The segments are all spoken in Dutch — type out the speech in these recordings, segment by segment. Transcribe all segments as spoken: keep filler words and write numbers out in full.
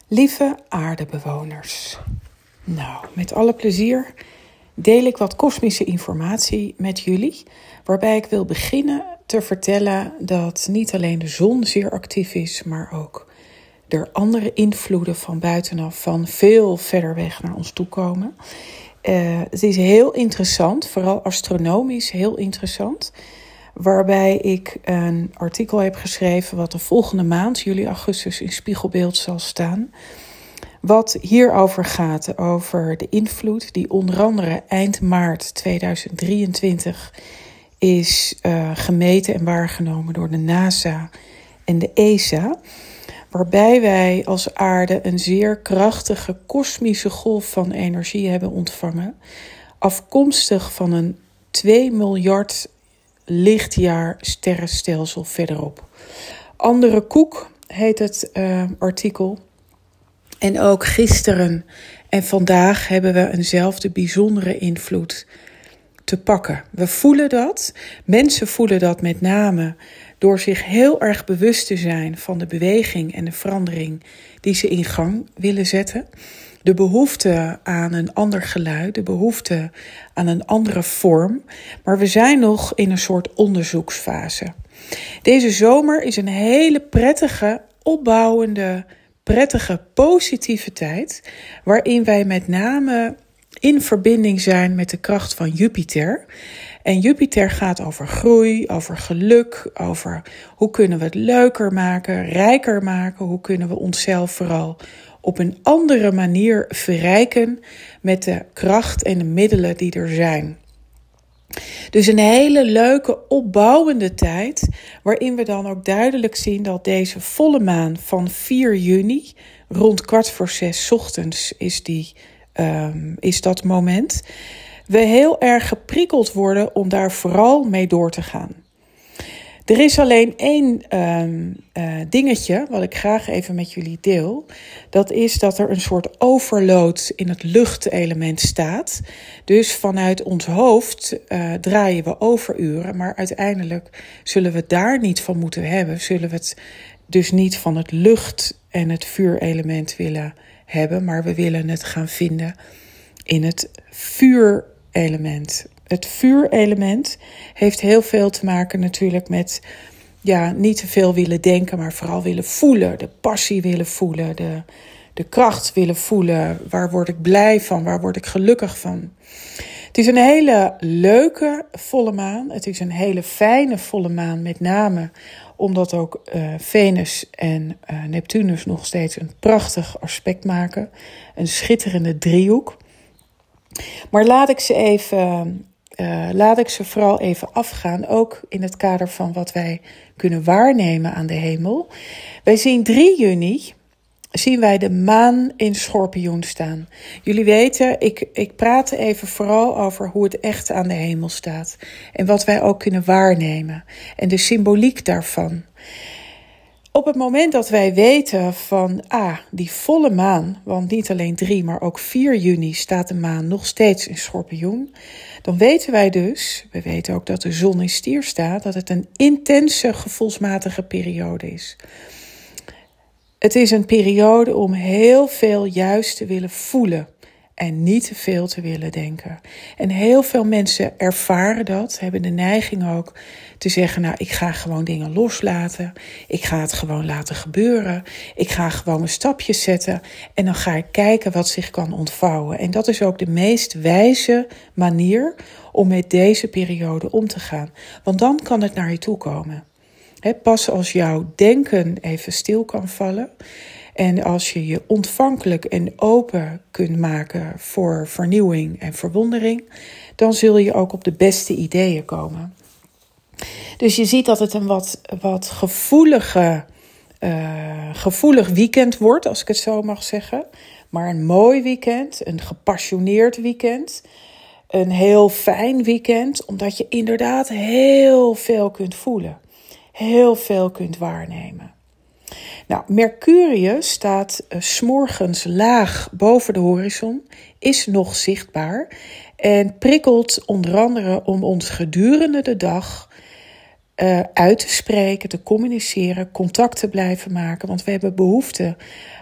Lieve aardebewoners, nou, met alle plezier deel ik wat kosmische informatie met jullie, waarbij ik wil beginnen te vertellen dat niet alleen de zon zeer actief is, maar ook er andere invloeden van buitenaf, van veel verder weg naar ons toe komen. Uh, het is heel interessant, vooral astronomisch heel interessant, waarbij ik een artikel heb geschreven wat de volgende maand, juli, augustus, in Spiegelbeeld zal staan. Wat hierover gaat, over de invloed die onder andere eind maart tweeduizend drieëntwintig is uh, gemeten en waargenomen door de NASA en de E S A. Waarbij wij als aarde een zeer krachtige kosmische golf van energie hebben ontvangen. Afkomstig van een twee miljard lichtjaar sterrenstelsel verderop. Andere koek heet het uh, artikel. En ook gisteren en vandaag hebben we eenzelfde bijzondere invloed te pakken. We voelen dat. Mensen voelen dat met name door zich heel erg bewust te zijn van de beweging en de verandering die ze in gang willen zetten. De behoefte aan een ander geluid, de behoefte aan een andere vorm. Maar we zijn nog in een soort onderzoeksfase. Deze zomer is een hele prettige, opbouwende, prettige, positieve tijd, waarin wij met name in verbinding zijn met de kracht van Jupiter. En Jupiter gaat over groei, over geluk, over hoe kunnen we het leuker maken, rijker maken, hoe kunnen we onszelf vooral op een andere manier verrijken met de kracht en de middelen die er zijn. Dus een hele leuke opbouwende tijd, waarin we dan ook duidelijk zien dat deze volle maan van vier juni, rond kwart voor zes 's ochtends is, die, um, is dat moment, we heel erg geprikkeld worden om daar vooral mee door te gaan. Er is alleen één um, uh, dingetje wat ik graag even met jullie deel. Dat is dat er een soort overload in het luchtelement staat. Dus vanuit ons hoofd uh, draaien we overuren. Maar uiteindelijk zullen we het daar niet van moeten hebben. Zullen we het dus niet van het lucht- en het vuurelement willen hebben. Maar we willen het gaan vinden in het vuurelement. Het vuurelement heeft heel veel te maken natuurlijk met ja, niet te veel willen denken, maar vooral willen voelen. De passie willen voelen, de, de kracht willen voelen. Waar word ik blij van, waar word ik gelukkig van? Het is een hele leuke volle maan. Het is een hele fijne volle maan, met name omdat ook uh, Venus en uh, Neptunus nog steeds een prachtig aspect maken. Een schitterende driehoek. Maar laat ik ze even... Uh, laat ik ze vooral even afgaan, ook in het kader van wat wij kunnen waarnemen aan de hemel. Wij zien drie juni, zien wij de maan in Schorpioen staan. Jullie weten, ik, ik praat even vooral over hoe het echt aan de hemel staat. En wat wij ook kunnen waarnemen. En de symboliek daarvan. Op het moment dat wij weten van, ah, die volle maan, want niet alleen drie, maar ook vier juni staat de maan nog steeds in Schorpioen, dan weten wij dus, we weten ook dat de zon in Stier staat, dat het een intense gevoelsmatige periode is. Het is een periode om heel veel juist te willen voelen en niet te veel te willen denken. En heel veel mensen ervaren dat, hebben de neiging ook te zeggen, nou, ik ga gewoon dingen loslaten. Ik ga het gewoon laten gebeuren. Ik ga gewoon mijn stapjes zetten. En dan ga ik kijken wat zich kan ontvouwen. En dat is ook de meest wijze manier om met deze periode om te gaan. Want dan kan het naar je toe komen. He, pas als jouw denken even stil kan vallen. En als je je ontvankelijk en open kunt maken voor vernieuwing en verwondering, dan zul je ook op de beste ideeën komen. Dus je ziet dat het een wat, wat gevoelige, uh, gevoelig weekend wordt, als ik het zo mag zeggen. Maar een mooi weekend, een gepassioneerd weekend. Een heel fijn weekend, omdat je inderdaad heel veel kunt voelen. Heel veel kunt waarnemen. Nou, Mercurius staat uh, 's morgens laag boven de horizon, is nog zichtbaar en prikkelt onder andere om ons gedurende de dag uh, uit te spreken, te communiceren, contact te blijven maken. Want we hebben behoefte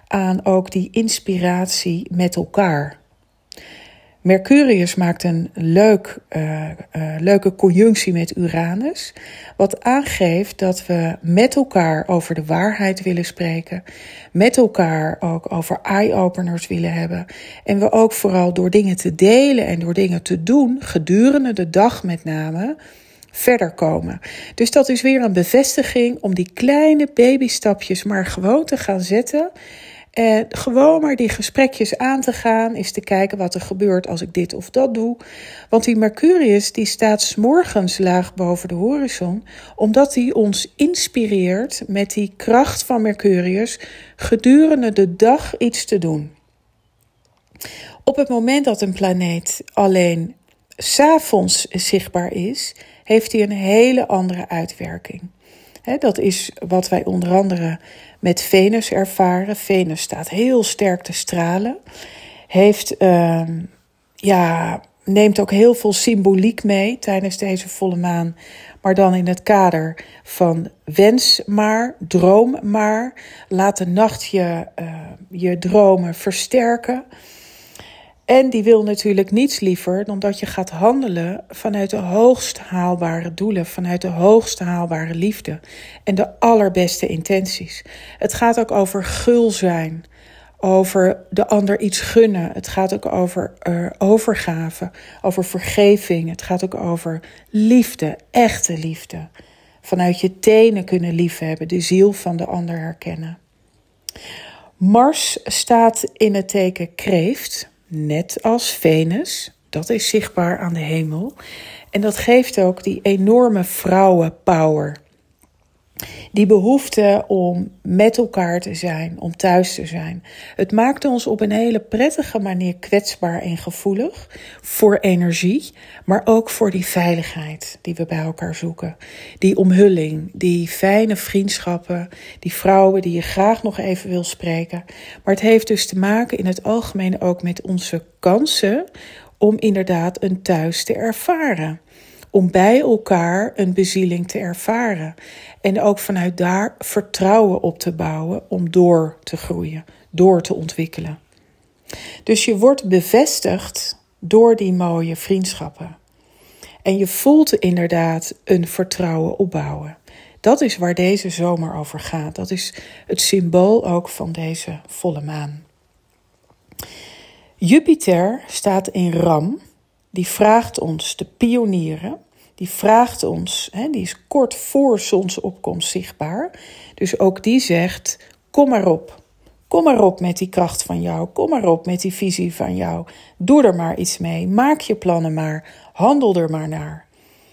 aan ook die inspiratie met elkaar. Mercurius maakt een leuk, uh, uh, leuke conjunctie met Uranus, wat aangeeft dat we met elkaar over de waarheid willen spreken, met elkaar ook over eye-openers willen hebben en we ook vooral door dingen te delen en door dingen te doen, gedurende de dag met name, verder komen. Dus dat is weer een bevestiging om die kleine babystapjes maar gewoon te gaan zetten. En gewoon maar die gesprekjes aan te gaan, is te kijken wat er gebeurt als ik dit of dat doe. Want die Mercurius die staat 's morgens laag boven de horizon, omdat hij ons inspireert met die kracht van Mercurius gedurende de dag iets te doen. Op het moment dat een planeet alleen 's avonds zichtbaar is, heeft hij een hele andere uitwerking. He, dat is wat wij onder andere met Venus ervaren. Venus staat heel sterk te stralen. Heeft, uh, ja, neemt ook heel veel symboliek mee tijdens deze volle maan. Maar dan in het kader van wens maar, droom maar. Laat de nacht je, uh, je dromen versterken. En die wil natuurlijk niets liever dan dat je gaat handelen vanuit de hoogst haalbare doelen, vanuit de hoogst haalbare liefde en de allerbeste intenties. Het gaat ook over gul zijn, over de ander iets gunnen. Het gaat ook over uh, overgave, over vergeving. Het gaat ook over liefde, echte liefde. Vanuit je tenen kunnen liefhebben, de ziel van de ander herkennen. Mars staat in het teken Kreeft. Net als Venus, dat is zichtbaar aan de hemel. En dat geeft ook die enorme vrouwenpower. Die behoefte om met elkaar te zijn, om thuis te zijn. Het maakt ons op een hele prettige manier kwetsbaar en gevoelig voor energie, maar ook voor die veiligheid die we bij elkaar zoeken. Die omhulling, die fijne vriendschappen, die vrouwen die je graag nog even wil spreken. Maar het heeft dus te maken in het algemeen ook met onze kansen om inderdaad een thuis te ervaren. Om bij elkaar een bezieling te ervaren. En ook vanuit daar vertrouwen op te bouwen om door te groeien, door te ontwikkelen. Dus je wordt bevestigd door die mooie vriendschappen. En je voelt inderdaad een vertrouwen opbouwen. Dat is waar deze zomer over gaat. Dat is het symbool ook van deze volle maan. Jupiter staat in Ram. Die vraagt ons te pionieren. Die vraagt ons, hè, die is kort voor zonsopkomst zichtbaar. Dus ook die zegt, kom maar op. Kom maar op met die kracht van jou. Kom maar op met die visie van jou. Doe er maar iets mee. Maak je plannen maar. Handel er maar naar.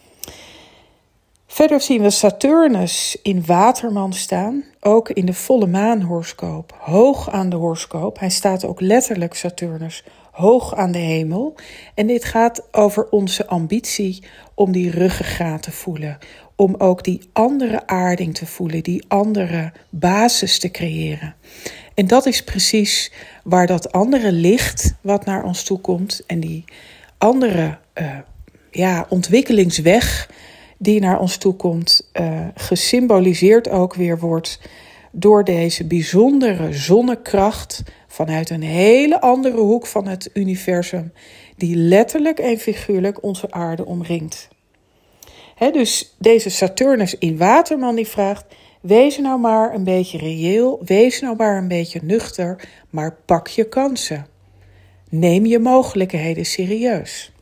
Verder zien we Saturnus in Waterman staan. Ook in de volle maanhoroscoop. Hoog aan de horoscoop. Hij staat ook letterlijk, Saturnus, hoog aan de hemel. En dit gaat over onze ambitie om die ruggengraat te voelen. Om ook die andere aarding te voelen. Die andere basis te creëren. En dat is precies waar dat andere licht wat naar ons toe komt. En die andere uh, ja, ontwikkelingsweg die naar ons toe komt, uh, gesymboliseerd ook weer wordt door deze bijzondere zonnekracht vanuit een hele andere hoek van het universum, die letterlijk en figuurlijk onze aarde omringt. He, dus deze Saturnus in Waterman die vraagt, wees nou maar een beetje reëel, wees nou maar een beetje nuchter, maar pak je kansen. Neem je mogelijkheden serieus.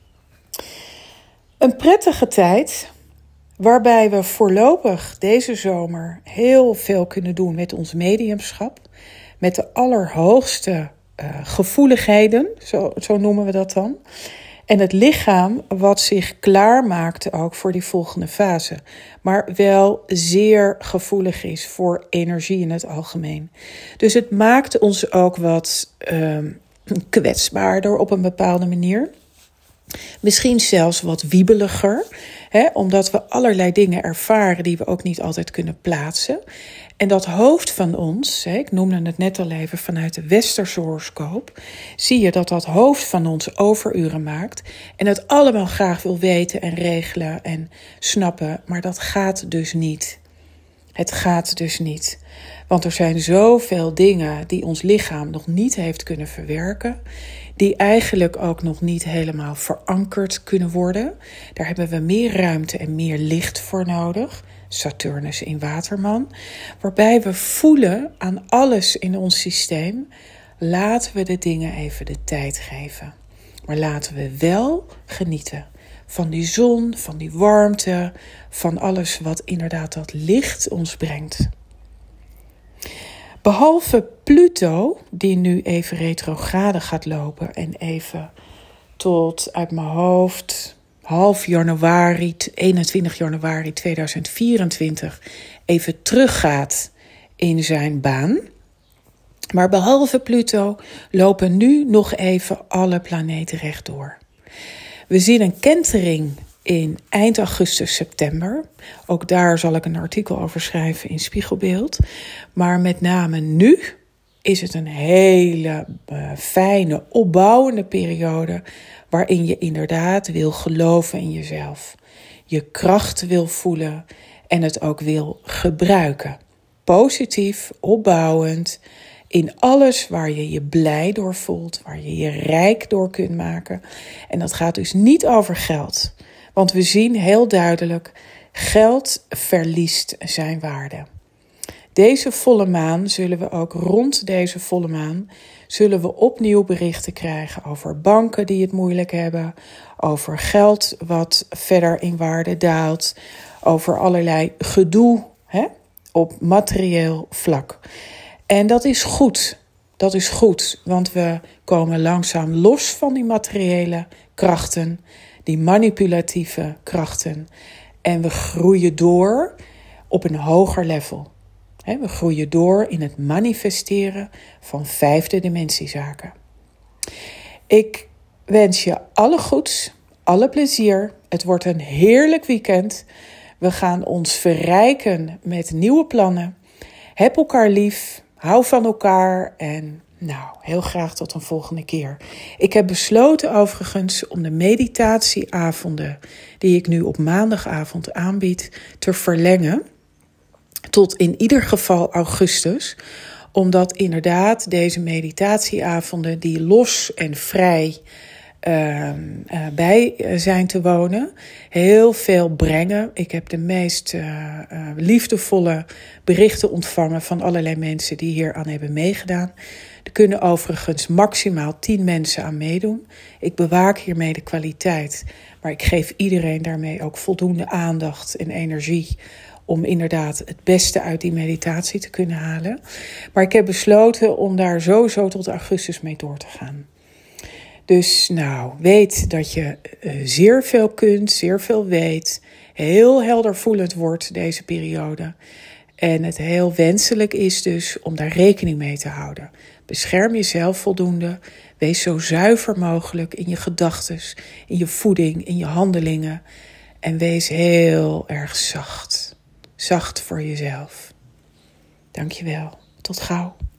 Een prettige tijd waarbij we voorlopig deze zomer heel veel kunnen doen met ons mediumschap. Met de allerhoogste uh, gevoeligheden, zo, zo noemen we dat dan. En het lichaam wat zich klaarmaakt ook voor die volgende fase. Maar wel zeer gevoelig is voor energie in het algemeen. Dus het maakt ons ook wat uh, kwetsbaarder op een bepaalde manier. Misschien zelfs wat wiebeliger, hè, omdat we allerlei dingen ervaren die we ook niet altijd kunnen plaatsen. En dat hoofd van ons, hè, ik noemde het net al even vanuit de westerse horoscoop, zie je dat dat hoofd van ons overuren maakt en het allemaal graag wil weten en regelen en snappen, maar dat gaat dus niet. Het gaat dus niet. Want er zijn zoveel dingen die ons lichaam nog niet heeft kunnen verwerken, die eigenlijk ook nog niet helemaal verankerd kunnen worden. Daar hebben we meer ruimte en meer licht voor nodig. Saturnus in Waterman. Waarbij we voelen aan alles in ons systeem, laten we de dingen even de tijd geven. Maar laten we wel genieten van die zon, van die warmte, van alles wat inderdaad dat licht ons brengt. Behalve Pluto, die nu even retrograde gaat lopen en even tot uit mijn hoofd half januari, eenentwintig januari tweeduizend vierentwintig even teruggaat in zijn baan. Maar behalve Pluto lopen nu nog even alle planeten rechtdoor. We zien een kentering in eind augustus, september. Ook daar zal ik een artikel over schrijven in Spiegelbeeld. Maar met name nu is het een hele uh, fijne, opbouwende periode waarin je inderdaad wil geloven in jezelf. Je kracht wil voelen en het ook wil gebruiken. Positief, opbouwend, in alles waar je je blij door voelt, waar je je rijk door kunt maken. En dat gaat dus niet over geld. Want we zien heel duidelijk, geld verliest zijn waarde. Deze volle maan zullen we ook rond deze volle maan, zullen we opnieuw berichten krijgen over banken die het moeilijk hebben, over geld wat verder in waarde daalt, over allerlei gedoe, hè, op materieel vlak. En dat is goed, dat is goed, want we komen langzaam los van die materiële krachten, die manipulatieve krachten. En we groeien door op een hoger level. We groeien door in het manifesteren van vijfde dimensiezaken. Ik wens je alle goeds, alle plezier. Het wordt een heerlijk weekend. We gaan ons verrijken met nieuwe plannen. Heb elkaar lief, hou van elkaar en nou, heel graag tot een volgende keer. Ik heb besloten overigens om de meditatieavonden die ik nu op maandagavond aanbied te verlengen tot in ieder geval augustus. Omdat inderdaad deze meditatieavonden die los en vrij uh, uh, bij zijn te wonen, heel veel brengen. Ik heb de meest uh, uh, liefdevolle berichten ontvangen van allerlei mensen die hier aan hebben meegedaan. Er kunnen overigens maximaal tien mensen aan meedoen. Ik bewaak hiermee de kwaliteit, maar ik geef iedereen daarmee ook voldoende aandacht en energie om inderdaad het beste uit die meditatie te kunnen halen. Maar ik heb besloten om daar sowieso tot augustus mee door te gaan. Dus nou, weet dat je uh, zeer veel kunt, zeer veel weet. Heel helder voelend wordt deze periode. En het heel wenselijk is dus om daar rekening mee te houden. Bescherm jezelf voldoende. Wees zo zuiver mogelijk in je gedachtes, in je voeding, in je handelingen. En wees heel erg zacht. Zacht voor jezelf. Dankjewel. Tot gauw.